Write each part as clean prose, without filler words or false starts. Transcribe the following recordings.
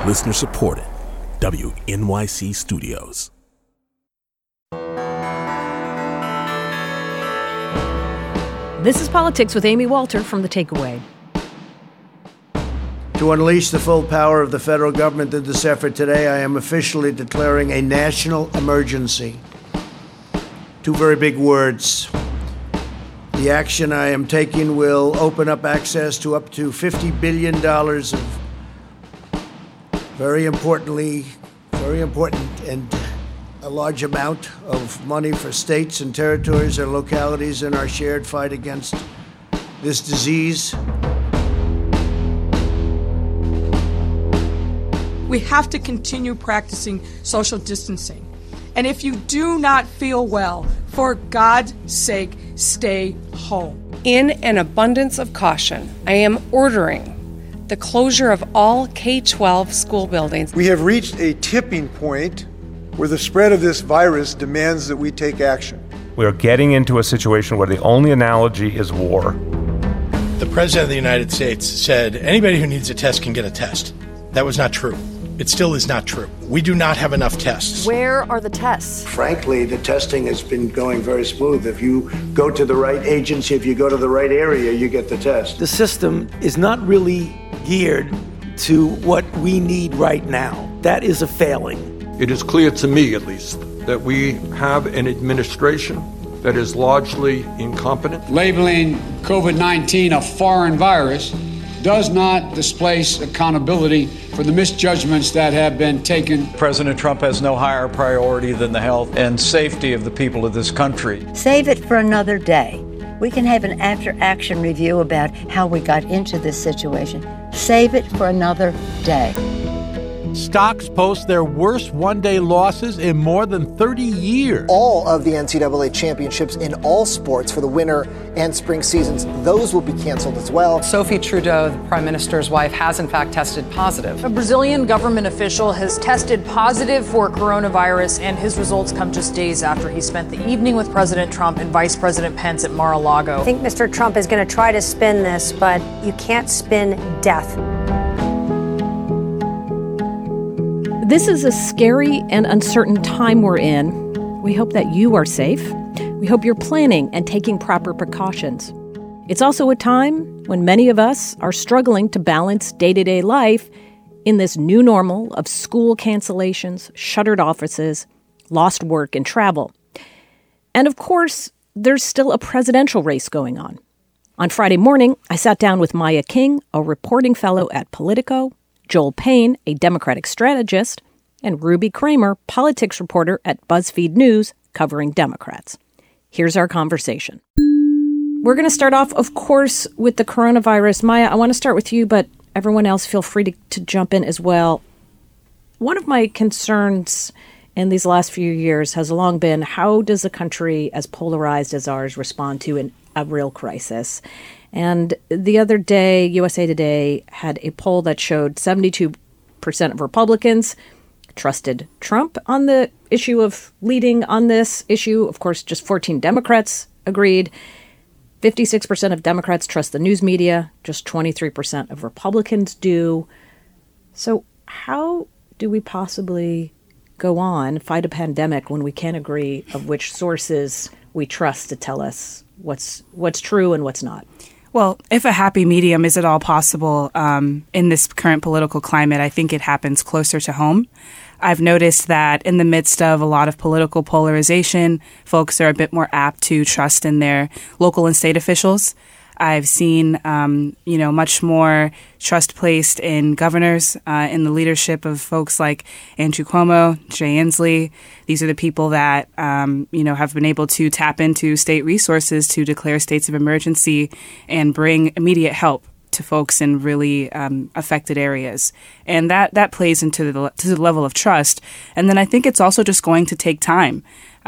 Listener supported. WNYC Studios. This is Politics with Amy Walter from The Takeaway. To unleash the full power of the federal government in this effort today, I am officially declaring a national emergency. Two very big words. The action I am taking will open up access to up to $50 billion of very important and a large amount of money for states and territories and localities in our shared fight against this disease. We have to continue practicing social distancing. And if you do not feel well, for God's sake, stay home. In an abundance of caution, I am ordering the closure of all K-12 school buildings. We have reached a tipping point where the spread of this virus demands that we take action. We are getting into a situation where the only analogy is war. The President of the United States said anybody who needs a test can get a test. That was not true. It still is not true. We do not have enough tests. Where are the tests? Frankly, the testing has been going very smooth. If you go to the right agency, if you go to the right area, you get the test. The system is not really geared to what we need right now. That is a failing. It is clear to me, at least, that we have an administration that is largely incompetent. Labeling COVID-19 a foreign virus does not displace accountability for the misjudgments that have been taken. President Trump has no higher priority than the health and safety of the people of this country. Save it for another day. We can have an after-action review about how we got into this situation. Save it for another day. Stocks post their worst one-day losses in more than 30 years. All of the NCAA championships in all sports for the winter and spring seasons, those will be canceled as well. Sophie Trudeau, the Prime Minister's wife, has in fact tested positive. A Brazilian government official has tested positive for coronavirus, and his results come just days after he spent the evening with President Trump and Vice President Pence at Mar-a-Lago. I think Mr. Trump is going to try to spin this, but you can't spin death. This is a scary and uncertain time we're in. We hope that you are safe. We hope you're planning and taking proper precautions. It's also a time when many of us are struggling to balance day-to-day life in this new normal of school cancellations, shuttered offices, lost work, and travel. And of course, there's still a presidential race going on. On Friday morning, I sat down with Maya King, a reporting fellow at Politico, Joel Payne, a Democratic strategist, and Ruby Kramer, politics reporter at BuzzFeed News, covering Democrats. Here's our conversation. We're going to start off, of course, with the coronavirus. Maya, I want to start with you, but everyone else feel free to jump in as well. One of my concerns in these last few years has long been, how does a country as polarized as ours respond to a real crisis? And the other day, USA Today had a poll that showed 72% of Republicans trusted Trump on the issue of leading on this issue. Of course, just 14 Democrats agreed. 56% of Democrats trust the news media. Just 23% of Republicans do. So how do we possibly go on, fight a pandemic, when we can't agree of which sources we trust to tell us what's true and what's not? Well, if a happy medium is at all possible in this current political climate, I think it happens closer to home. I've noticed that in the midst of a lot of political polarization, folks are a bit more apt to trust in their local and state officials. I've seen, much more trust placed in governors, in the leadership of folks like Andrew Cuomo, Jay Inslee. These are the people that, have been able to tap into state resources to declare states of emergency and bring immediate help to folks in really affected areas. And that plays into to the level of trust. And then I think it's also just going to take time.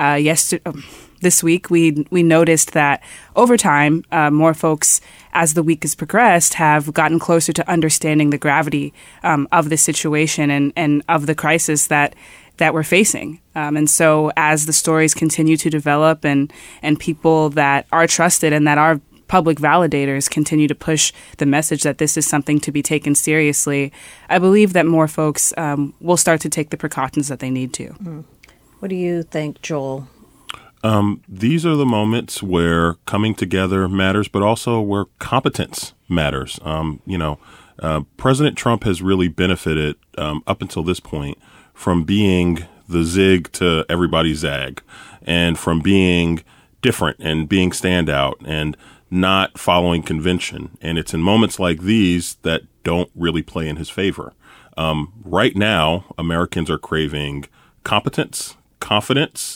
This week, we noticed that over time, more folks, as the week has progressed, have gotten closer to understanding the gravity of the situation and of the crisis that we're facing. And so as the stories continue to develop and people that are trusted and that are public validators continue to push the message that this is something to be taken seriously, I believe that more folks will start to take the precautions that they need to. What do you think, Joel? These are the moments where coming together matters, but also where competence matters. President Trump has really benefited up until this point from being the zig to everybody's zag, and from being different and being standout and not following convention. And it's in moments like these that don't really play in his favor. Right now, Americans are craving competence, confidence,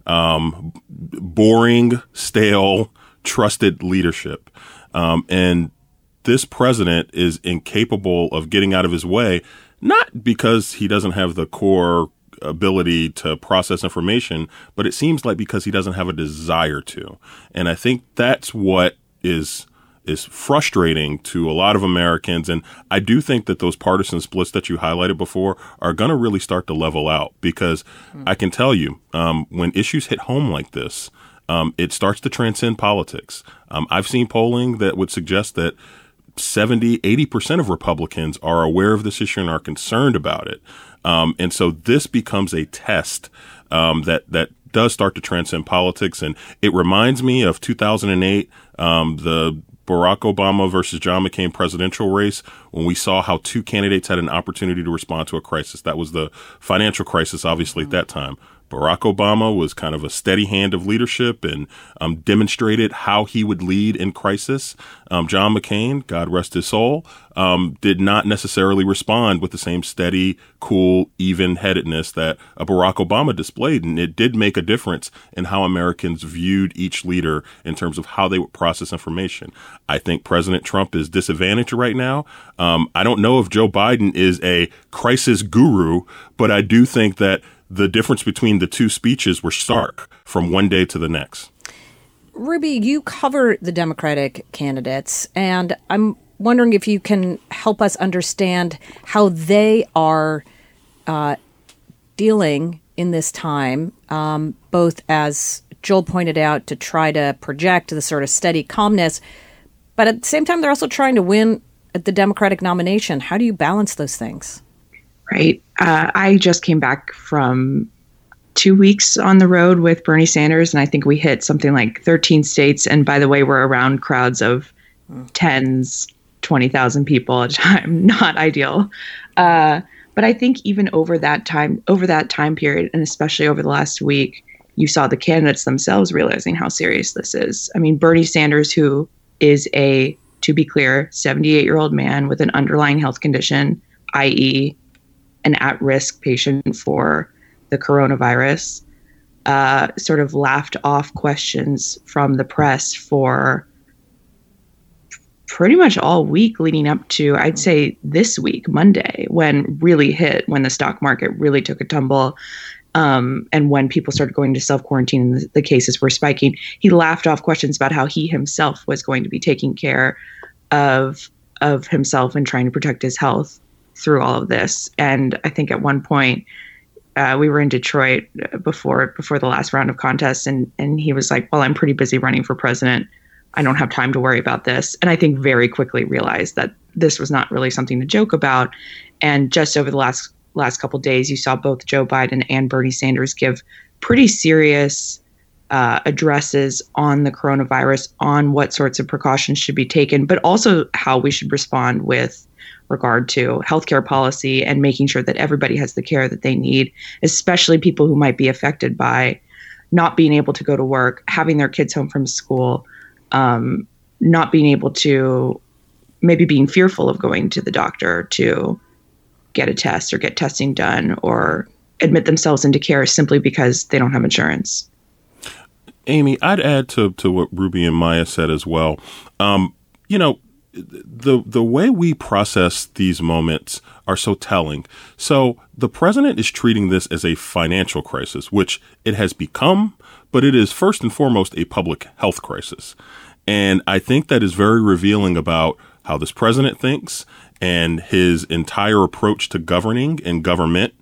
boring, stale, trusted leadership. And this president is incapable of getting out of his way, not because he doesn't have the core ability to process information, but it seems like because he doesn't have a desire to. And I think that's what is frustrating to a lot of Americans. And I do think that those partisan splits that you highlighted before are going to really start to level out, because I can tell you, when issues hit home like this, it starts to transcend politics. I've seen polling that would suggest that 70-80% of Republicans are aware of this issue and are concerned about it. And so this becomes a test that does start to transcend politics. And it reminds me of 2008, the Barack Obama versus John McCain presidential race, when we saw how two candidates had an opportunity to respond to a crisis. That was the financial crisis, obviously, at that time. Barack Obama was kind of a steady hand of leadership and demonstrated how he would lead in crisis. John McCain, God rest his soul, did not necessarily respond with the same steady, cool, even-headedness that Barack Obama displayed. And it did make a difference in how Americans viewed each leader in terms of how they would process information. I think President Trump is disadvantaged right now. I don't know if Joe Biden is a crisis guru, but I do think that the difference between the two speeches were stark from one day to the next. Ruby, you cover the Democratic candidates, and I'm wondering if you can help us understand how they are dealing in this time, both, as Joel pointed out, to try to project the sort of steady calmness, but at the same time, they're also trying to win at the Democratic nomination. How do you balance those things? Right. I just came back from 2 weeks on the road with Bernie Sanders, and I think we hit something like 13 states. And by the way, we're around crowds of tens, 20,000 people at a time. Not ideal. But I think even over that time period, and especially over the last week, you saw the candidates themselves realizing how serious this is. I mean, Bernie Sanders, who is to be clear, 78-year-old man with an underlying health condition, i.e., an at-risk patient for the coronavirus, sort of laughed off questions from the press for pretty much all week leading up to, I'd say, this week, Monday, when the stock market really took a tumble, and when people started going to self-quarantine and the cases were spiking. He laughed off questions about how he himself was going to be taking care of himself and trying to protect his health through all of this. And I think at one point we were in Detroit before the last round of contests, and he was like, well, I'm pretty busy running for president. I don't have time to worry about this. And I think very quickly realized that this was not really something to joke about. And just over the last couple of days, you saw both Joe Biden and Bernie Sanders give pretty serious addresses on the coronavirus, on what sorts of precautions should be taken, but also how we should respond with regard to healthcare policy and making sure that everybody has the care that they need, especially people who might be affected by not being able to go to work, having their kids home from school, not being able to, maybe being fearful of going to the doctor to get a test or get testing done or admit themselves into care simply because they don't have insurance. Amy, I'd add to what Ruby and Maya said as well. The way we process these moments are so telling. So the president is treating this as a financial crisis, which it has become, but it is first and foremost a public health crisis. And I think that is very revealing about how this president thinks and his entire approach to governing and government,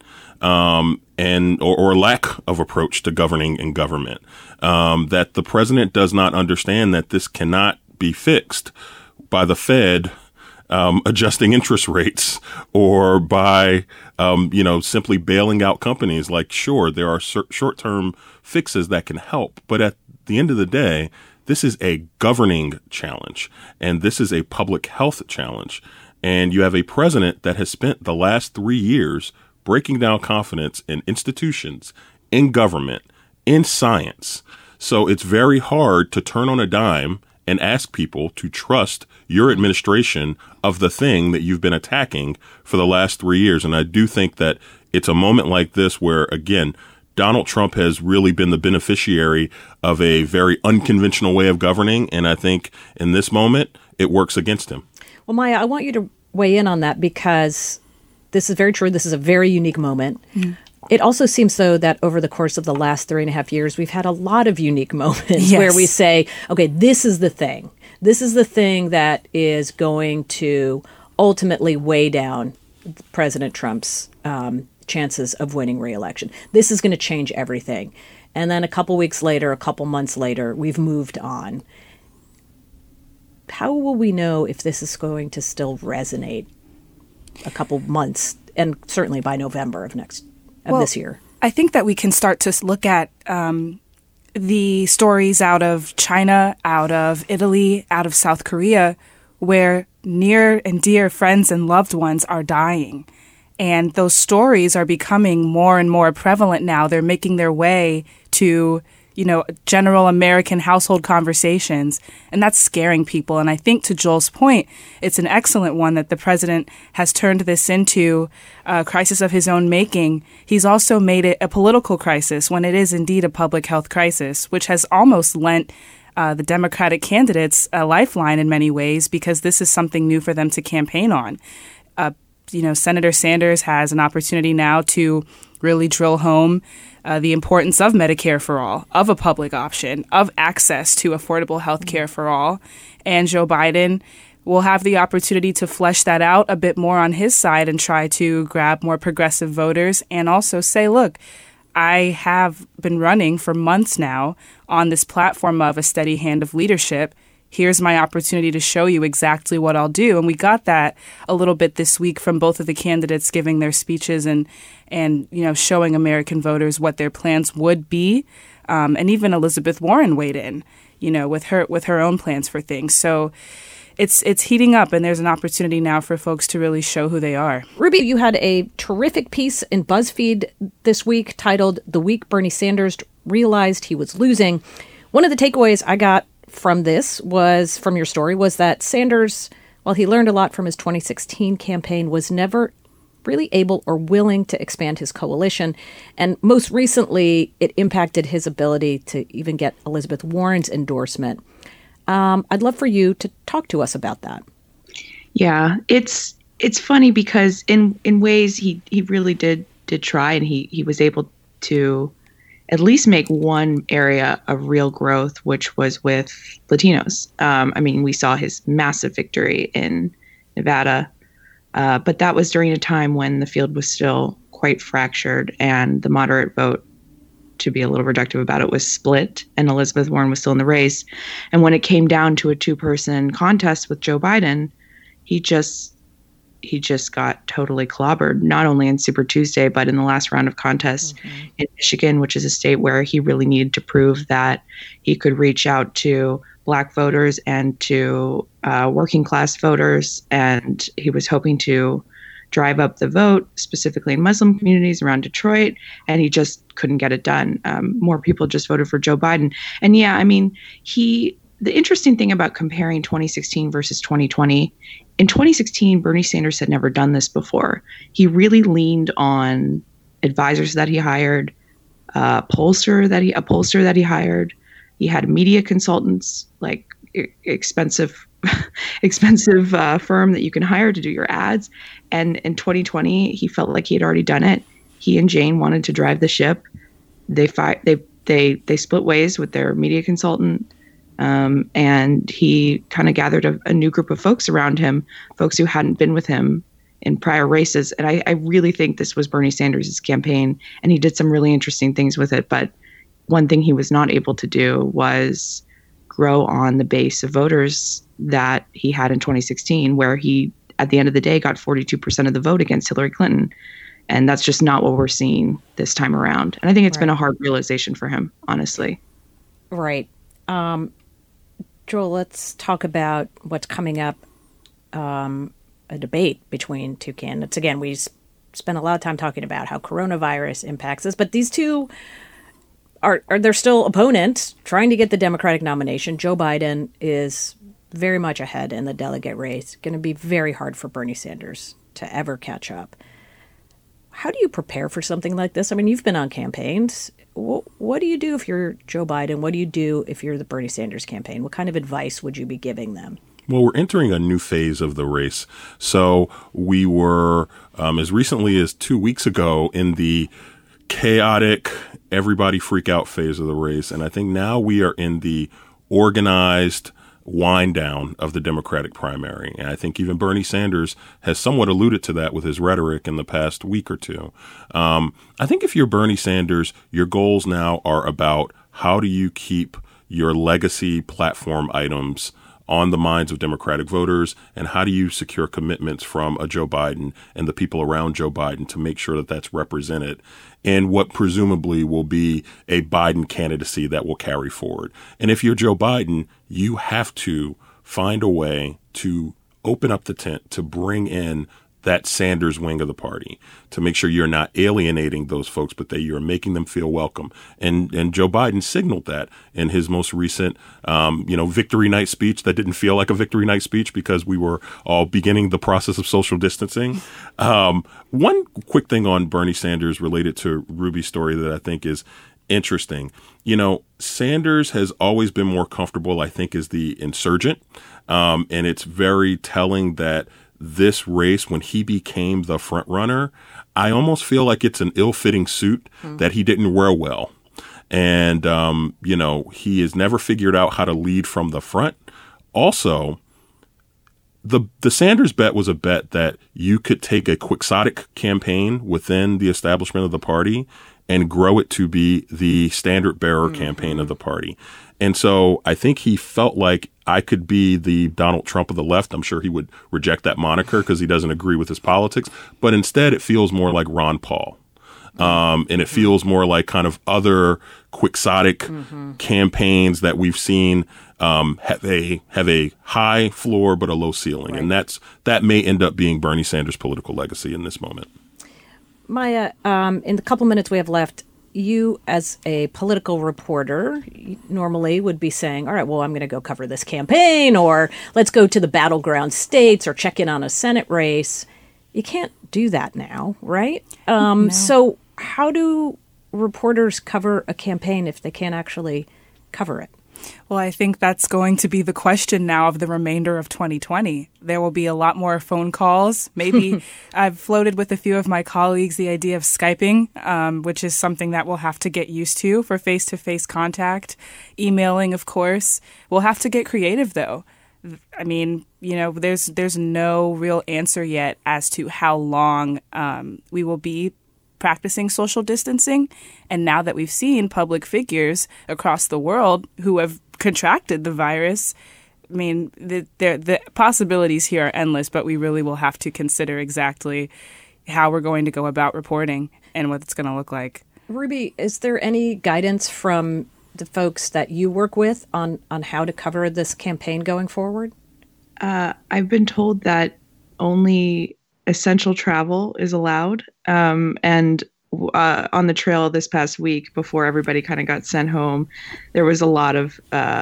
or lack of approach to governing and government. That the president does not understand that this cannot be fixed by the Fed adjusting interest rates or by, simply bailing out companies. Like, sure, there are short-term fixes that can help. But at the end of the day, this is a governing challenge, and this is a public health challenge. And you have a president that has spent the last 3 years breaking down confidence in institutions, in government, in science. So it's very hard to turn on a dime and ask people to trust your administration of the thing that you've been attacking for the last 3 years. And I do think that it's a moment like this where, again, Donald Trump has really been the beneficiary of a very unconventional way of governing. And I think in this moment, it works against him. Well, Maya, I want you to weigh in on that because this is very true. This is a very unique moment. Mm-hmm. It also seems, though, that over the course of the last 3.5 years, we've had a lot of unique moments where we say, okay, this is the thing. This is the thing that is going to ultimately weigh down President Trump's chances of winning re-election. This is going to change everything. And then a couple weeks later, a couple months later, we've moved on. How will we know if this is going to still resonate a couple months and certainly by November of this year? I think that we can start to look at the stories out of China, out of Italy, out of South Korea, where near and dear friends and loved ones are dying. And those stories are becoming more and more prevalent now. They're making their way to, general American household conversations, and that's scaring people. And I think, to Joel's point, it's an excellent one that the president has turned this into a crisis of his own making. He's also made it a political crisis when it is indeed a public health crisis, which has almost lent the Democratic candidates a lifeline in many ways because this is something new for them to campaign on. Senator Sanders has an opportunity now to really drill home the importance of Medicare for all, of a public option, of access to affordable health care for all. And Joe Biden will have the opportunity to flesh that out a bit more on his side and try to grab more progressive voters and also say, look, I have been running for months now on this platform of a steady hand of leadership. Here's my opportunity to show you exactly what I'll do. And we got that a little bit this week from both of the candidates giving their speeches and showing American voters what their plans would be. And even Elizabeth Warren weighed in, with her own plans for things. So it's heating up, and there's an opportunity now for folks to really show who they are. Ruby, you had a terrific piece in BuzzFeed this week titled "The Week Bernie Sanders Realized He Was Losing." One of the takeaways I got from your story was that Sanders, while he learned a lot from his 2016 campaign, was never really able or willing to expand his coalition. And most recently, it impacted his ability to even get Elizabeth Warren's endorsement. I'd love for you to talk to us about that. Yeah, it's funny because in ways he really did try, and he was able to at least make one area of real growth, which was with Latinos. We saw his massive victory in Nevada, but that was during a time when the field was still quite fractured and the moderate vote, to be a little reductive about it, was split and Elizabeth Warren was still in the race. And when it came down to a two-person contest with Joe Biden, he just got totally clobbered, not only in Super Tuesday, but in the last round of contests in Michigan, which is a state where he really needed to prove that he could reach out to Black voters and to working class voters. And he was hoping to drive up the vote, specifically in Muslim communities around Detroit, and he just couldn't get it done. More people just voted for Joe Biden. And the interesting thing about comparing 2016 versus 2020, in 2016, Bernie Sanders had never done this before. He really leaned on advisors that he hired, a pollster that he hired. He had media consultants, like expensive firm that you can hire to do your ads. And in 2020, he felt like he had already done it. He and Jane wanted to drive the ship. They split ways with their media consultant. And he kind of gathered a new group of folks around him, folks who hadn't been with him in prior races. And I really think this was Bernie Sanders' campaign, and he did some really interesting things with it. But one thing he was not able to do was grow on the base of voters that he had in 2016, where he, at the end of the day, got 42% of the vote against Hillary Clinton. And that's just not what we're seeing this time around. And I think it's been a hard realization for him, honestly. Right. Joel, let's talk about what's coming up, a debate between two candidates. Again, we spent a lot of time talking about how coronavirus impacts us, but these two are they're still opponents trying to get the Democratic nomination. Joe Biden is very much ahead in the delegate race. Going to be very hard for Bernie Sanders to ever catch up. How do you prepare for something like this? I mean, you've been on campaigns. What do you do if you're Joe Biden? What do you do if you're the Bernie Sanders campaign? What kind of advice would you be giving them? Well, we're entering a new phase of the race. So we were, as recently as 2 weeks ago, in the chaotic, everybody freak out phase of the race. And I think now we are in the organized wind down of the Democratic primary. And I think even Bernie Sanders has somewhat alluded to that with his rhetoric in the past week or two. I think if you're Bernie Sanders, your goals now are about how do you keep your legacy platform items on the minds of Democratic voters, and how do you secure commitments from a Joe Biden and the people around Joe Biden to make sure that that's represented in what presumably will be a Biden candidacy that will carry forward. And if you're Joe Biden, you have to find a way to open up the tent to bring in that Sanders wing of the party, to make sure you're not alienating those folks, but that you're making them feel welcome. And Joe Biden signaled that in his most recent, victory night speech that didn't feel like a victory night speech because we were all beginning the process of social distancing. One quick thing on Bernie Sanders related to Ruby's story that I think is interesting. Sanders has always been more comfortable, I think, as the insurgent. And it's very telling that this race, when he became the front runner, I almost feel like it's an ill-fitting suit that he didn't wear well. And, he has never figured out how to lead from the front. Also, the Sanders bet was a bet that you could take a quixotic campaign within the establishment of the party and grow it to be the standard bearer campaign of the party. And so I think he felt like I could be the Donald Trump of the left. I'm sure he would reject that moniker because he doesn't agree with his politics. But instead, it feels more like Ron Paul. And it feels more like kind of other quixotic campaigns that we've seen have a high floor but a low ceiling. Right. And that may end up being Bernie Sanders' political legacy in this moment. Maya, in the couple minutes we have left, you as a political reporter normally would be saying, all right, well, I'm going to go cover this campaign, or let's go to the battleground states or check in on a Senate race. You can't do that now, right? No. So how do reporters cover a campaign if they can't actually cover it? Well, I think that's going to be the question now of the remainder of 2020. There will be a lot more phone calls. Maybe I've floated with a few of my colleagues the idea of Skyping, which is something that we'll have to get used to for face-to-face contact. Emailing, of course. We'll have to get creative, though. I mean, there's no real answer yet as to how long we will be practicing social distancing. And now that we've seen public figures across the world who have contracted the virus, I mean, the possibilities here are endless, but we really will have to consider exactly how we're going to go about reporting and what it's going to look like. Ruby, is there any guidance from the folks that you work with on how to cover this campaign going forward? I've been told that only essential travel is allowed. And on the trail this past week, before everybody kind of got sent home, there was a lot of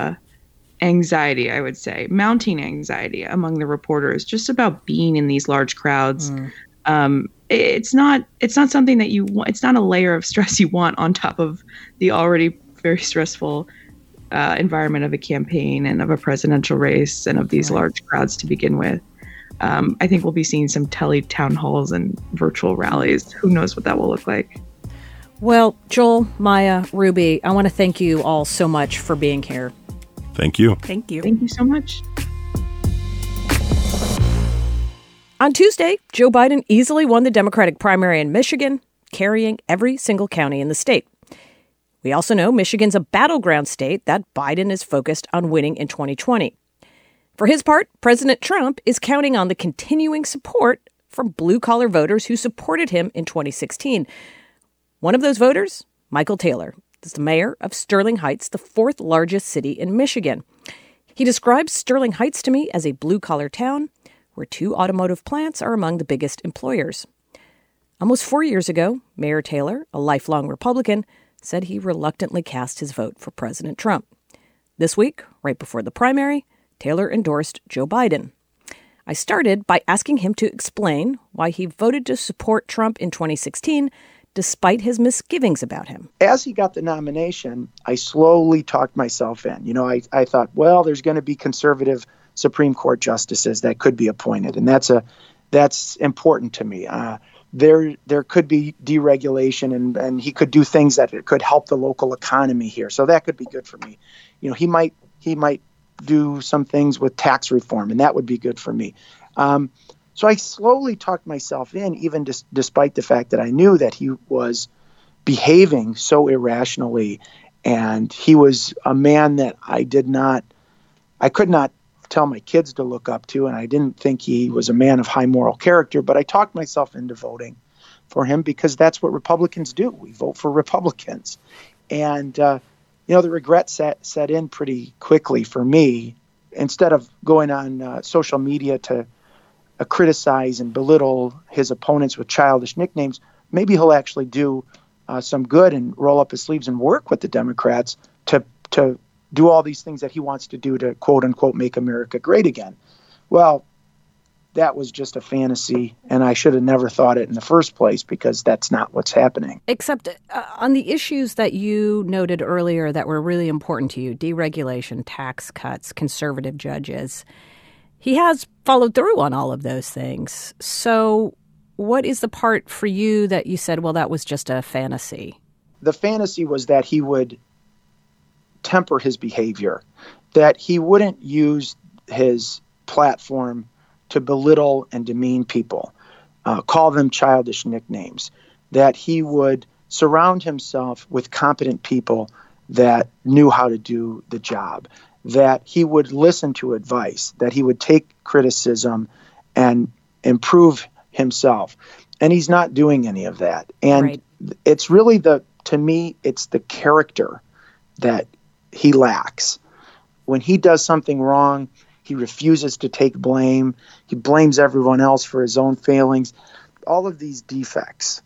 anxiety, I would say, mounting anxiety among the reporters, just about being in these large crowds. It's not something that you want. It's not a layer of stress you want on top of the already very stressful environment of a campaign and of a presidential race and of these large crowds to begin with. I think we'll be seeing some town halls and virtual rallies. Who knows what that will look like? Well, Joel, Maya, Ruby, I want to thank you all so much for being here. Thank you. Thank you. Thank you so much. On Tuesday, Joe Biden easily won the Democratic primary in Michigan, carrying every single county in the state. We also know Michigan's a battleground state that Biden is focused on winning in 2020. For his part, President Trump is counting on the continuing support from blue-collar voters who supported him in 2016. One of those voters, Michael Taylor, is the mayor of Sterling Heights, the fourth largest city in Michigan. He describes Sterling Heights to me as a blue-collar town where 2 automotive plants are among the biggest employers. Almost 4 years ago, Mayor Taylor, a lifelong Republican, said he reluctantly cast his vote for President Trump. This week, right before the primary, Taylor endorsed Joe Biden. I started by asking him to explain why he voted to support Trump in 2016, despite his misgivings about him. As he got the nomination, I slowly talked myself in. I thought, well, there's going to be conservative Supreme Court justices that could be appointed, and that's important to me. There could be deregulation, and he could do things that could help the local economy here. So that could be good for me. He might do some things with tax reform, and that would be good for me. So I slowly talked myself in, even despite the fact that I knew that he was behaving so irrationally, and he was a man that I could not tell my kids to look up to, and I didn't think he was a man of high moral character, but I talked myself into voting for him because that's what Republicans do. We vote for Republicans. And, the regret set in pretty quickly for me. Instead of going on social media to criticize and belittle his opponents with childish nicknames, maybe he'll actually do some good and roll up his sleeves and work with the Democrats to do all these things that he wants to do to, quote unquote, make America great again. Well, that was just a fantasy, and I should have never thought it in the first place because that's not what's happening. Except on the issues that you noted earlier that were really important to you, deregulation, tax cuts, conservative judges, he has followed through on all of those things. So what is the part for you that you said, well, that was just a fantasy? The fantasy was that he would temper his behavior, that he wouldn't use his platform to belittle and demean people, call them childish nicknames, that he would surround himself with competent people that knew how to do the job, that he would listen to advice, that he would take criticism and improve himself. And he's not doing any of that. And right. It's really to me, it's the character that he lacks. When he does something wrong, he refuses to take blame. He blames everyone else for his own failings. All of these defects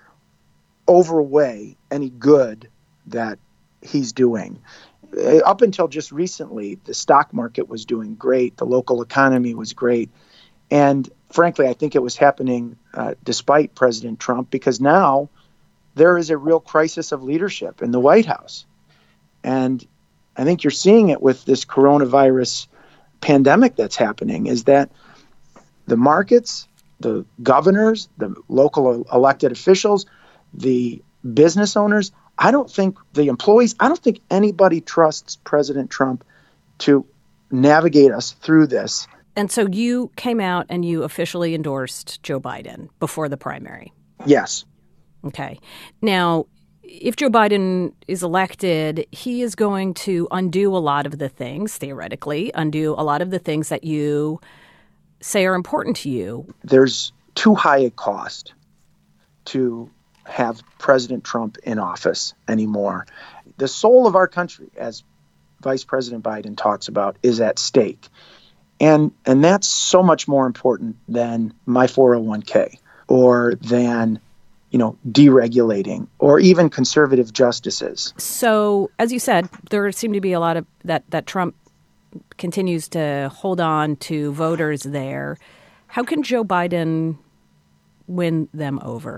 overweigh any good that he's doing. Up until just recently, the stock market was doing great. The local economy was great. And frankly, I think it was happening despite President Trump, because now there is a real crisis of leadership in the White House. And I think you're seeing it with this coronavirus pandemic that's happening, is that the markets, the governors, the local elected officials, the business owners, the employees, I don't think anybody trusts President Trump to navigate us through this. And so you came out and you officially endorsed Joe Biden before the primary? Yes. Okay. Now, if Joe Biden is elected, he is going to undo a lot of the things, theoretically, undo a lot of the things that you say are important to you. There's too high a cost to have President Trump in office anymore. The soul of our country, as Vice President Biden talks about, is at stake. And that's so much more important than my 401k or than, deregulating or even conservative justices. So, as you said, there seem to be a lot of that Trump continues to hold on to voters there. How can Joe Biden win them over?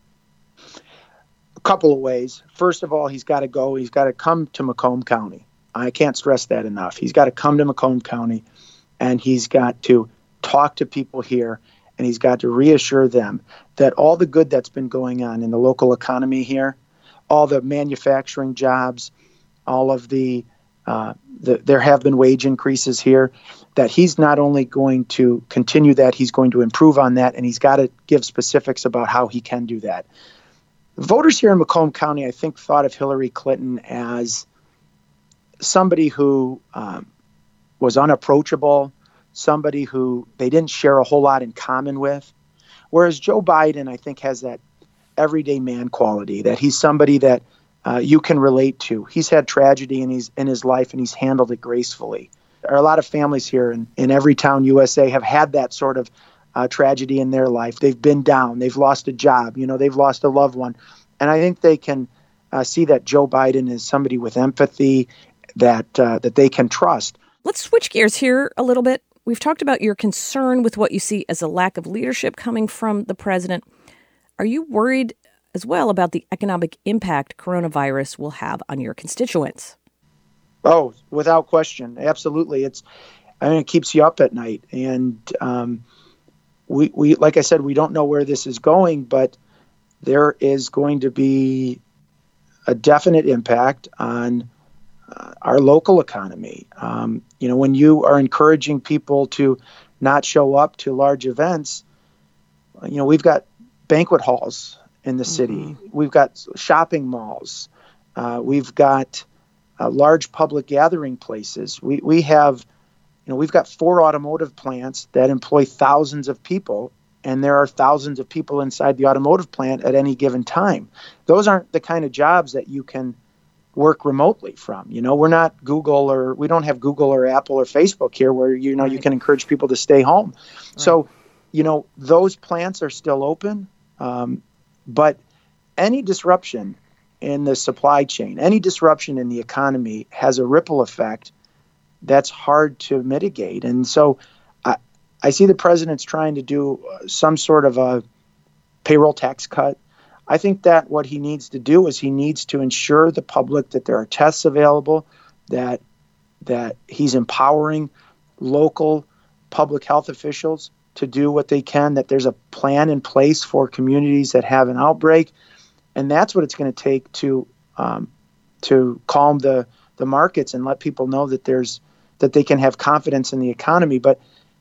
A couple of ways. First of all, he's got to go. He's got to come to Macomb County. I can't stress that enough. He's got to come to Macomb County, and he's got to talk to people here, and he's got to reassure them that all the good that's been going on in the local economy here, all the manufacturing jobs, all of there have been wage increases here, that he's not only going to continue that, he's going to improve on that, and he's got to give specifics about how he can do that. Voters here in Macomb County, I think, thought of Hillary Clinton as somebody who was unapproachable, somebody who they didn't share a whole lot in common with. Whereas Joe Biden, I think, has that everyday man quality, that he's somebody that you can relate to. He's had tragedy in his life, and he's handled it gracefully. There are a lot of families here in Everytown, USA, have had that sort of tragedy in their life. They've been down. They've lost a job. They've lost a loved one. And I think they can see that Joe Biden is somebody with empathy that they can trust. Let's switch gears here a little bit. We've talked about your concern with what you see as a lack of leadership coming from the president. Are you worried as well about the economic impact coronavirus will have on your constituents? Oh, without question. Absolutely. It keeps you up at night. And we like I said, we don't know where this is going, but there is going to be a definite impact on our local economy. When you are encouraging people to not show up to large events, we've got banquet halls in the city. We've got shopping malls. We've got large public gathering places. We've got 4 automotive plants that employ thousands of people, and there are thousands of people inside the automotive plant at any given time. Those aren't the kind of jobs that you can work remotely from. We're not Google, or we don't have Google or Apple or Facebook here where, you can encourage people to stay home. Right. So, those plants are still open. But any disruption in the supply chain, any disruption in the economy has a ripple effect that's hard to mitigate. And so I see the president's trying to do some sort of a payroll tax cut. I think that what he needs to do is he needs to ensure the public that there are tests available, that he's empowering local public health officials to do what they can, that there's a plan in place for communities that have an outbreak. And that's what it's going to take to calm the markets and let people know that they can have confidence in the economy. But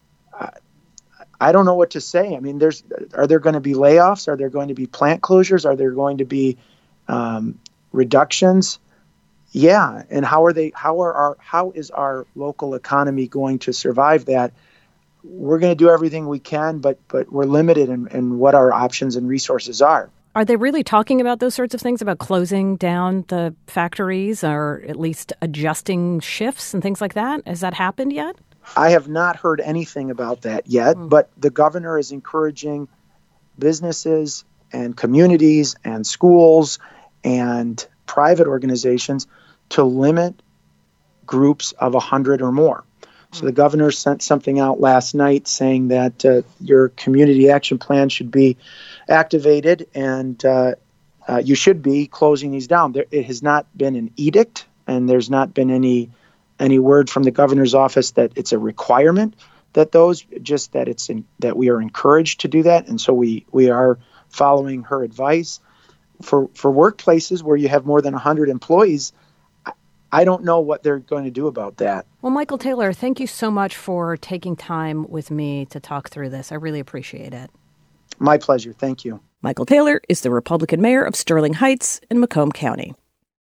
I don't know what to say. I mean, are there going to be layoffs? Are there going to be plant closures? Are there going to be reductions? Yeah. And how is our local economy going to survive that? We're going to do everything we can, but we're limited in what our options and resources are. Are they really talking about those sorts of things, about closing down the factories or at least adjusting shifts and things like that? Has that happened yet? I have not heard anything about that yet, but the governor is encouraging businesses and communities and schools and private organizations to limit groups of 100 or more. So the governor sent something out last night saying that your community action plan should be activated and you should be closing these down. It has not been an edict, and there's not been any word from the governor's office that it's a requirement that that we are encouraged to do that. And so we are following her advice. For workplaces where you have more than 100 employees, I don't know what they're going to do about that. Well, Michael Taylor, thank you so much for taking time with me to talk through this. I really appreciate it. My pleasure. Thank you. Michael Taylor is the Republican mayor of Sterling Heights in Macomb County.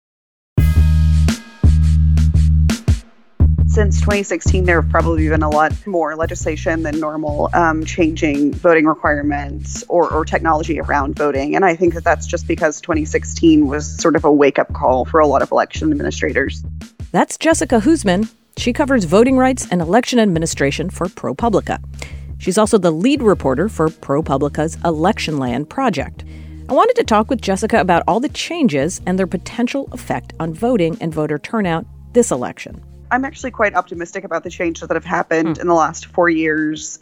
Since 2016, there have probably been a lot more legislation than normal, changing voting requirements or technology around voting. And I think that's just because 2016 was sort of a wake-up call for a lot of election administrators. That's Jessica Husman. She covers voting rights and election administration for ProPublica. She's also the lead reporter for ProPublica's Electionland project. I wanted to talk with Jessica about all the changes and their potential effect on voting and voter turnout this election. I'm actually quite optimistic about the changes that have happened in the last 4 years.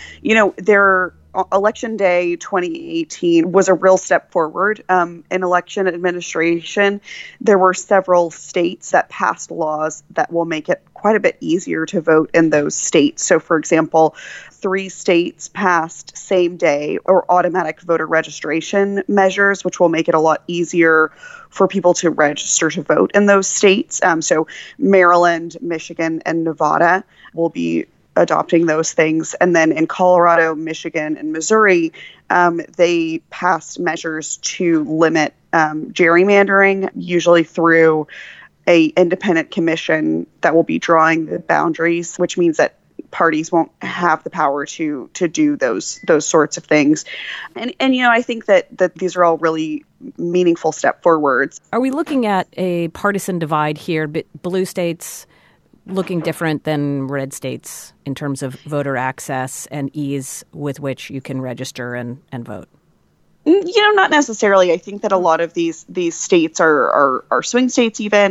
Election Day 2018 was a real step forward in election administration. There were several states that passed laws that will make it quite a bit easier to vote in those states. So, for example, 3 states passed same-day or automatic voter registration measures, which will make it a lot easier for people to register to vote in those states. So Maryland, Michigan, and Nevada will be adopting those things. And then in Colorado, Michigan, and Missouri, they passed measures to limit gerrymandering, usually through a independent commission that will be drawing the boundaries, which means that parties won't have the power to do those sorts of things. And I think that these are all really meaningful step forwards. Are we looking at a partisan divide here? Blue states looking different than red states in terms of voter access and ease with which you can register and vote? Not necessarily. I think that a lot of these states are swing states, even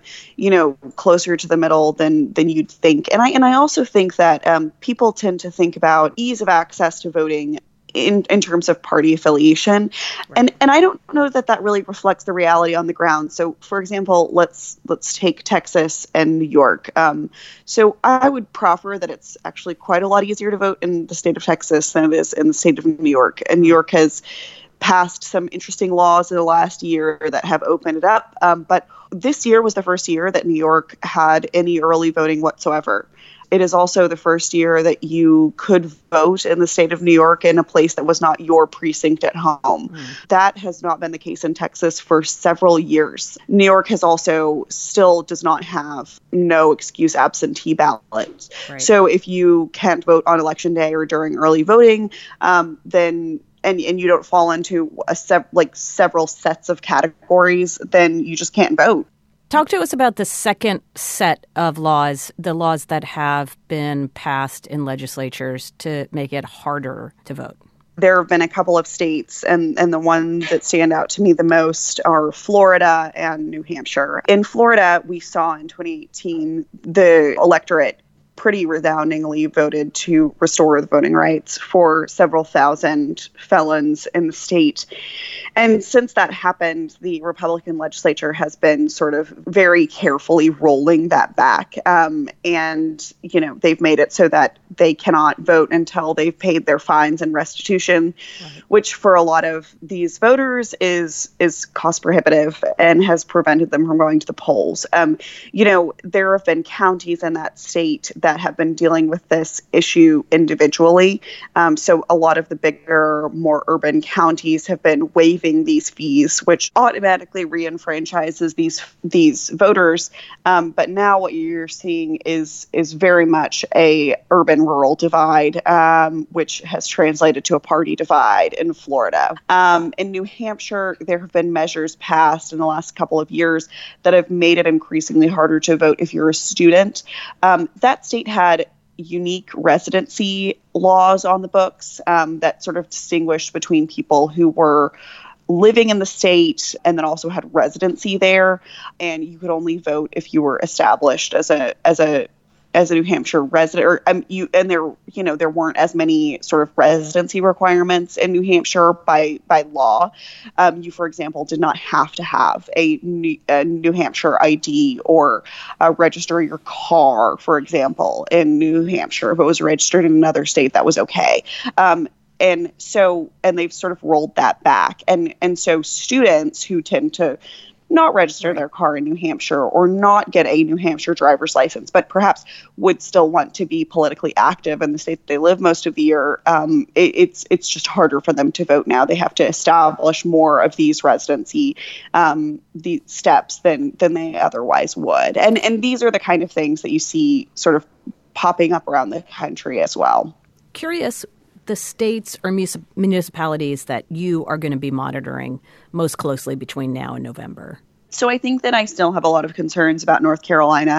closer to the middle than you'd think. And I also think that people tend to think about ease of access to voting in terms of party affiliation, right. and I don't know that really reflects the reality on the ground. So, for example, let's take Texas and New York. So I would proffer that it's actually quite a lot easier to vote in the state of Texas than it is in the state of New York. And New York has passed some interesting laws in the last year that have opened it up. But this year was the first year that New York had any early voting whatsoever. It is also the first year that you could vote in the state of New York in a place that was not your precinct at home. That has not been the case in Texas for several years. New York has also still does not have no excuse absentee ballots. Right. So if you can't vote on election day or during early voting, then and you don't fall into several sets of categories, then you just can't vote. Talk to us about the second set of laws, the laws that have been passed in legislatures to make it harder to vote. There have been a couple of states, and the ones that stand out to me the most are Florida and New Hampshire. In Florida, we saw in 2018 the electorate pretty resoundingly voted to restore the voting rights for several thousand felons in the state. And since that happened, the Republican legislature has been sort of very carefully rolling that back. And, they've made it so that they cannot vote until they've paid their fines and restitution, which for a lot of these voters is cost prohibitive and has prevented them from going to the polls. There have been counties in that state that have been dealing with this issue individually. So a lot of the bigger, more urban counties have been waiving these fees, which automatically re-enfranchises these voters. But now what you're seeing is very much a urban-rural divide, which has translated to a party divide in Florida. In New Hampshire, there have been measures passed in the last couple of years that have made it increasingly harder to vote if you're a student. That state had unique residency laws on the books that sort of distinguished between people who were living in the state and then also had residency there, and you could only vote if you were established as a New Hampshire resident, or there weren't as many sort of residency requirements in New Hampshire by law. You, for example, did not have to have a New Hampshire ID or register your car, for example, in New Hampshire. If it was registered in another state, that was okay. And they've sort of rolled that back. And so students who tend to not register their car in New Hampshire or not get a New Hampshire driver's license, but perhaps would still want to be politically active in the state that they live most of the year, it's just harder for them to vote now. They have to establish more of these residency these steps than they otherwise would. And these are the kind of things that you see sort of popping up around the country as well. Curious, the states or municipalities that you are going to be monitoring most closely between now and November? So I think that I still have a lot of concerns about North Carolina.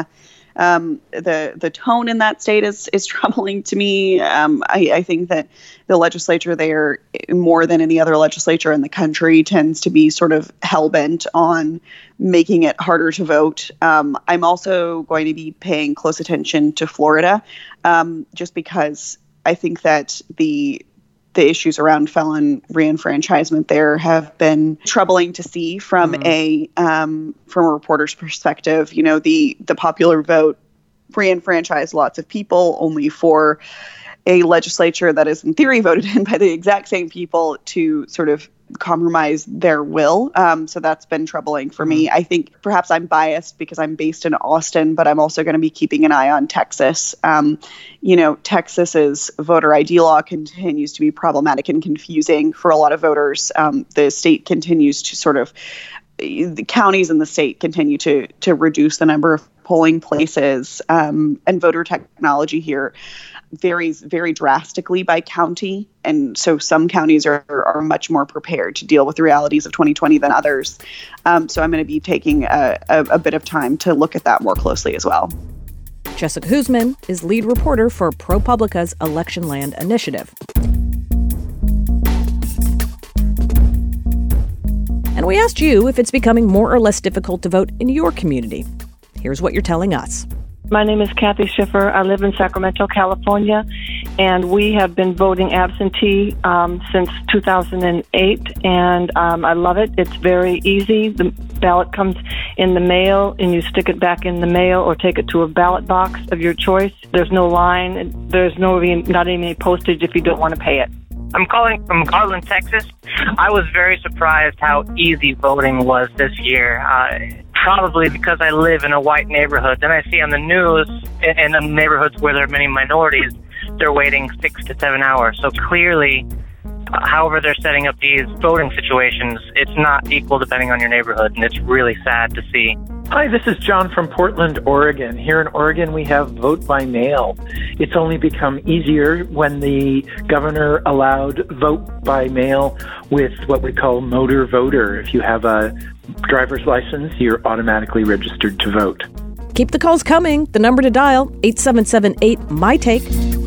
The tone in that state is troubling to me. I think that the legislature there, more than any other legislature in the country, tends to be sort of hell-bent on making it harder to vote. I'm also going to be paying close attention to Florida, just because I think that the issues around felon reenfranchisement there have been troubling to see from a reporter's perspective. The popular vote reenfranchised lots of people only for a legislature that is in theory voted in by the exact same people to sort of compromise their will. So that's been troubling for me. I think perhaps I'm biased because I'm based in Austin, but I'm also going to be keeping an eye on Texas. Texas's voter ID law continues to be problematic and confusing for a lot of voters. The state continues to the counties in the state continue to reduce the number of polling places, and voter technology here varies very drastically by county. And so some counties are much more prepared to deal with the realities of 2020 than others. So I'm going to be taking a bit of time to look at that more closely as well. Jessica Huseman is lead reporter for ProPublica's Election Land Initiative. And we asked you if it's becoming more or less difficult to vote in your community. Here's what you're telling us. My name is Kathy Schiffer. I live in Sacramento, California, and we have been voting absentee since 2008, and I love it. It's very easy. The ballot comes in the mail, and you stick it back in the mail or take it to a ballot box of your choice. There's no line. There's not even any postage if you don't want to pay it. I'm calling from Garland, Texas. I was very surprised how easy voting was this year. Probably because I live in a white neighborhood. Then I see on the news in the neighborhoods where there are many minorities, they're waiting 6 to 7 hours. So clearly, however they're setting up these voting situations, it's not equal depending on your neighborhood, and it's really sad to see. Hi, this is John from Portland, Oregon. Here in Oregon, we have vote by mail. It's only become easier when the governor allowed vote by mail with what we call motor voter. If you have a driver's license, you're automatically registered to vote. Keep the calls coming. The number to dial, 877-8-MY-TAKE.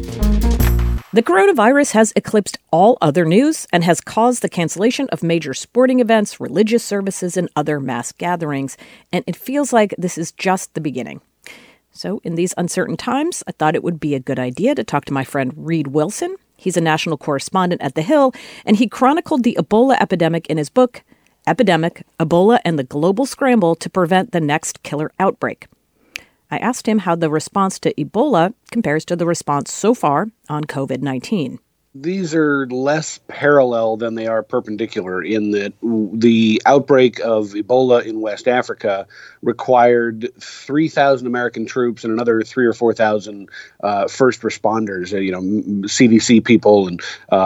The coronavirus has eclipsed all other news and has caused the cancellation of major sporting events, religious services, and other mass gatherings. And it feels like this is just the beginning. So in these uncertain times, I thought it would be a good idea to talk to my friend Reed Wilson. He's a national correspondent at The Hill, and he chronicled the Ebola epidemic in his book, Epidemic, Ebola and the Global Scramble to Prevent the Next Killer Outbreak. I asked him how the response to Ebola compares to the response so far on COVID-19. These are less parallel than they are perpendicular in that the outbreak of Ebola in West Africa required 3,000 American troops and another 3,000 or 4,000 first responders, CDC people and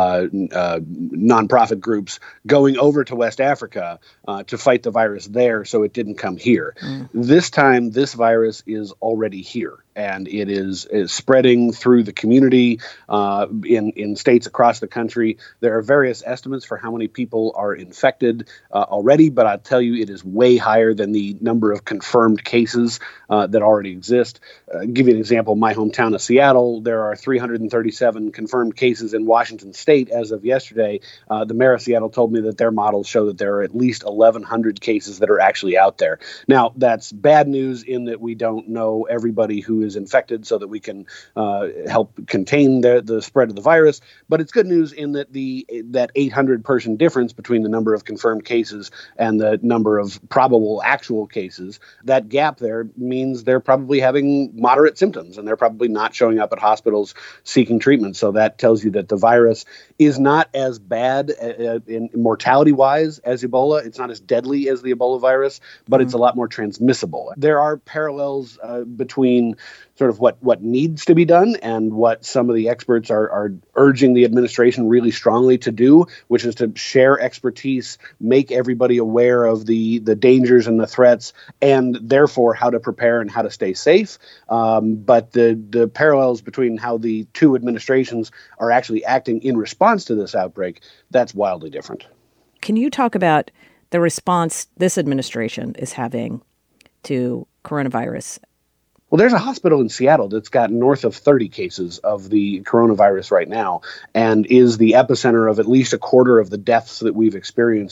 nonprofit groups going over to West Africa to fight the virus there so it didn't come here. This time, this virus is already here. And it is spreading through the community in states across the country. There are various estimates for how many people are infected already, but I'll tell you it is way higher than the number of confirmed cases that already exist. Give you an example, my hometown of Seattle, there are 337 confirmed cases in Washington state as of yesterday. The mayor of Seattle told me that their models show that there are at least 1,100 cases that are actually out there. Now, that's bad news in that we don't know everybody who is infected so that we can help contain the spread of the virus. But it's good news in that that 800-person difference between the number of confirmed cases and the number of probable actual cases, that gap there means they're probably having moderate symptoms and they're probably not showing up at hospitals seeking treatment. So that tells you that the virus is not as bad in mortality-wise as Ebola. It's not as deadly as the Ebola virus, but it's a lot more transmissible. There are parallels between sort of what needs to be done and what some of the experts are urging the administration really strongly to do, which is to share expertise, make everybody aware of the dangers and the threats, and therefore how to prepare and how to stay safe. But the parallels between how the two administrations are actually acting in response to this outbreak, that's wildly different. Can you talk about the response this administration is having to coronavirus? Well, there's a hospital in Seattle that's got north of 30 cases of the coronavirus right now and is the epicenter of at least a quarter of the deaths that we've experienced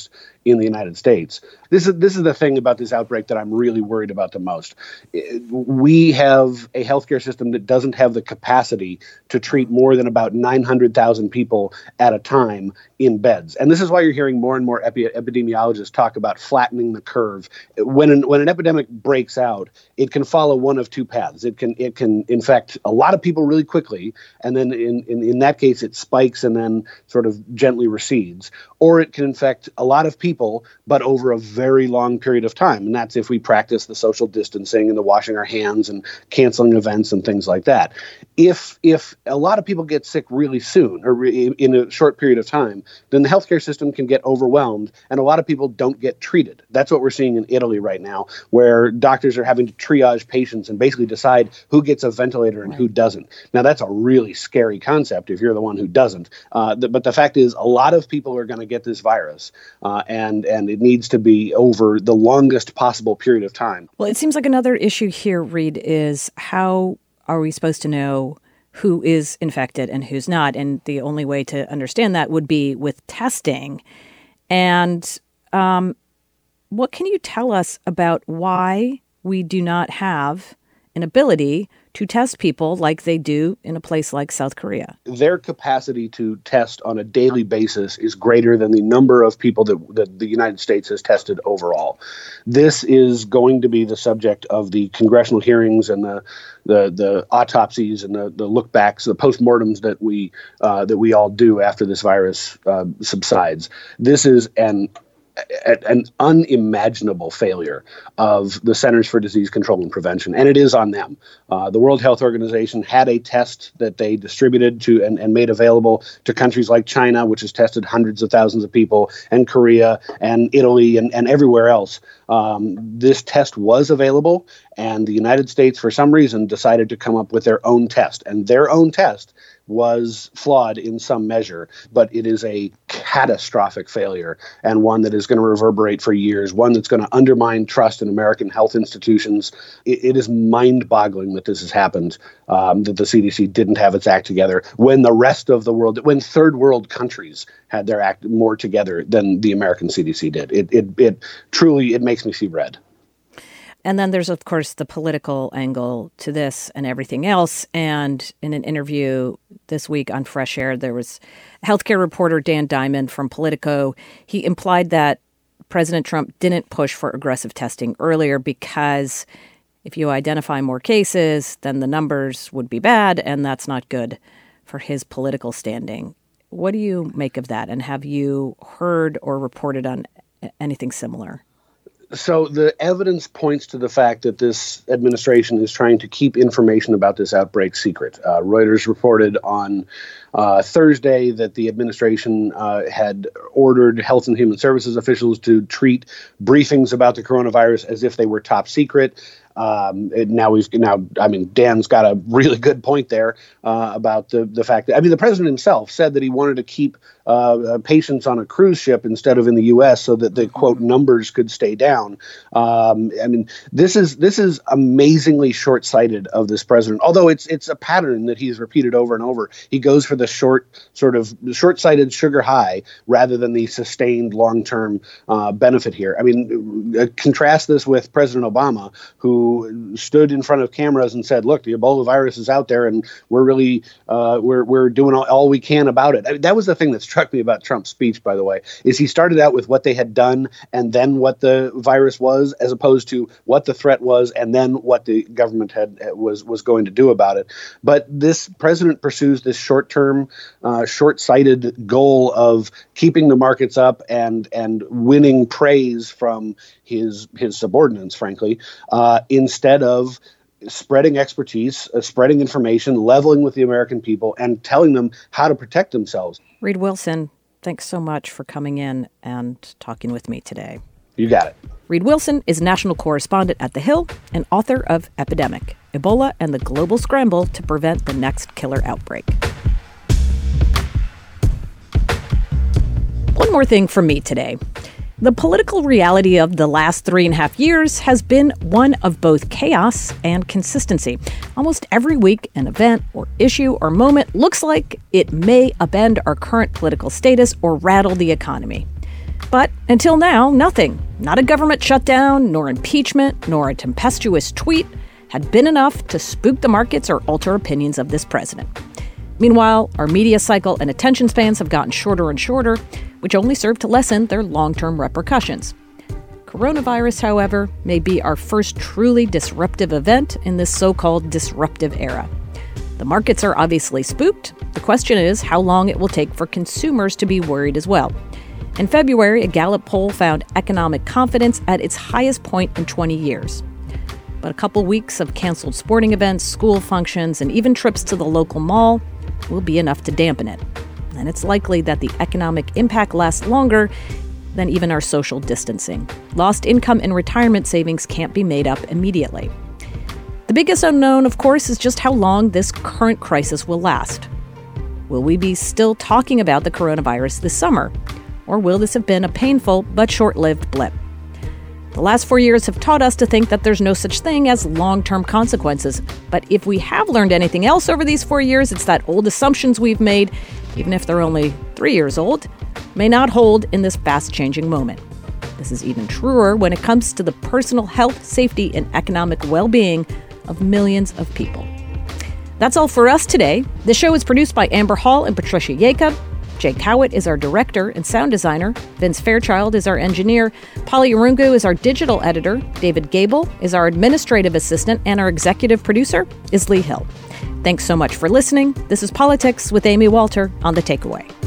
in the United States. This is the thing about this outbreak that I'm really worried about the most. We have a healthcare system that doesn't have the capacity to treat more than about 900,000 people at a time in beds. And this is why you're hearing more and more epidemiologists talk about flattening the curve. When an epidemic breaks out, it can follow one of two paths. It can infect a lot of people really quickly, and then in that case it spikes and then sort of gently recedes. Or it can infect a lot of people, but over a very long period of time. And that's if we practice the social distancing and the washing our hands and canceling events and things like that. If a lot of people get sick really soon or in a short period of time, then the healthcare system can get overwhelmed and a lot of people don't get treated. That's what we're seeing in Italy right now, where doctors are having to triage patients and basically decide who gets a ventilator and who doesn't. Now, that's a really scary concept if you're the one who doesn't. But the fact is, a lot of people are going to get this virus, and it needs to be over the longest possible period of time. Well, it seems like another issue here, Reed, is how are we supposed to know who is infected and who's not? And the only way to understand that would be with testing. And what can you tell us about why we do not have an ability to test people like they do in a place like South Korea? Their capacity to test on a daily basis is greater than the number of people that the United States has tested overall. This is going to be the subject of the congressional hearings and the autopsies and the look-backs, the postmortems that we all do after this virus subsides. This is an unimaginable failure of the Centers for Disease Control and Prevention, and it is on them. The World Health Organization had a test that they distributed to and made available to countries like China, which has tested hundreds of thousands of people, and Korea and Italy and everywhere else. This test was available, and the United States, for some reason, decided to come up with their own test, and their own test was flawed in some measure, but it is a catastrophic failure and one that is going to reverberate for years, one that's going to undermine trust in American health institutions. It is mind-boggling that this has happened, that the CDC didn't have its act together when the rest of the world, when third world countries had their act more together than the American CDC did. It truly makes me see red. And then there's, of course, the political angle to this and everything else. And in an interview this week on Fresh Air, there was healthcare reporter Dan Diamond from Politico. He implied that President Trump didn't push for aggressive testing earlier because if you identify more cases, then the numbers would be bad, and that's not good for his political standing. What do you make of that? And have you heard or reported on anything similar? So the evidence points to the fact that this administration is trying to keep information about this outbreak secret. Reuters reported on Thursday that the administration had ordered Health and Human Services officials to treat briefings about the coronavirus as if they were top secret. Dan's got a really good point there about the fact that, the president himself said that he wanted to keep patients on a cruise ship instead of in the U.S. so that the quote numbers could stay down. This is amazingly short-sighted of this president, although it's a pattern that he's repeated over and over. He goes for the short-sighted sugar high rather than the sustained long-term benefit here. Contrast this with President Obama, who stood in front of cameras and said, look, the Ebola virus is out there and we're really we're doing all we can about it. That was the thing that struck me about Trump's speech, by the way, is he started out with what they had done and then what the virus was, as opposed to what the threat was and then what the government was going to do about it. But this president pursues this short-term, short-sighted goal of keeping the markets up and winning praise from his subordinates, frankly, instead of spreading expertise, spreading information, leveling with the American people, and telling them how to protect themselves. Reed Wilson, thanks so much for coming in and talking with me today. You got it. Reed Wilson is national correspondent at The Hill and author of Epidemic, Ebola and the Global Scramble to Prevent the Next Killer Outbreak. One more thing from me today. The political reality of the last 3.5 years has been one of both chaos and consistency. Almost every week, an event or issue or moment looks like it may upend our current political status or rattle the economy. But until now, nothing, not a government shutdown, nor impeachment, nor a tempestuous tweet, had been enough to spook the markets or alter opinions of this president. Meanwhile, our media cycle and attention spans have gotten shorter and shorter, which only serve to lessen their long-term repercussions. Coronavirus, however, may be our first truly disruptive event in this so-called disruptive era. The markets are obviously spooked. The question is how long it will take for consumers to be worried as well. In February, a Gallup poll found economic confidence at its highest point in 20 years. But a couple weeks of canceled sporting events, school functions, and even trips to the local mall will be enough to dampen it. And it's likely that the economic impact lasts longer than even our social distancing. Lost income and retirement savings can't be made up immediately. The biggest unknown, of course, is just how long this current crisis will last. Will we be still talking about the coronavirus this summer? Or will this have been a painful but short-lived blip? The last 4 years have taught us to think that there's no such thing as long-term consequences. But if we have learned anything else over these 4 years, it's that old assumptions we've made, even if they're only 3 years old, may not hold in this fast-changing moment. This is even truer when it comes to the personal health, safety, and economic well-being of millions of people. That's all for us today. The show is produced by Amber Hall and Patricia Jacob. Jake Howitt is our director and sound designer. Vince Fairchild is our engineer. Polly Arungu is our digital editor. David Gable is our administrative assistant. And our executive producer is Lee Hill. Thanks so much for listening. This is Politics with Amy Walter on The Takeaway.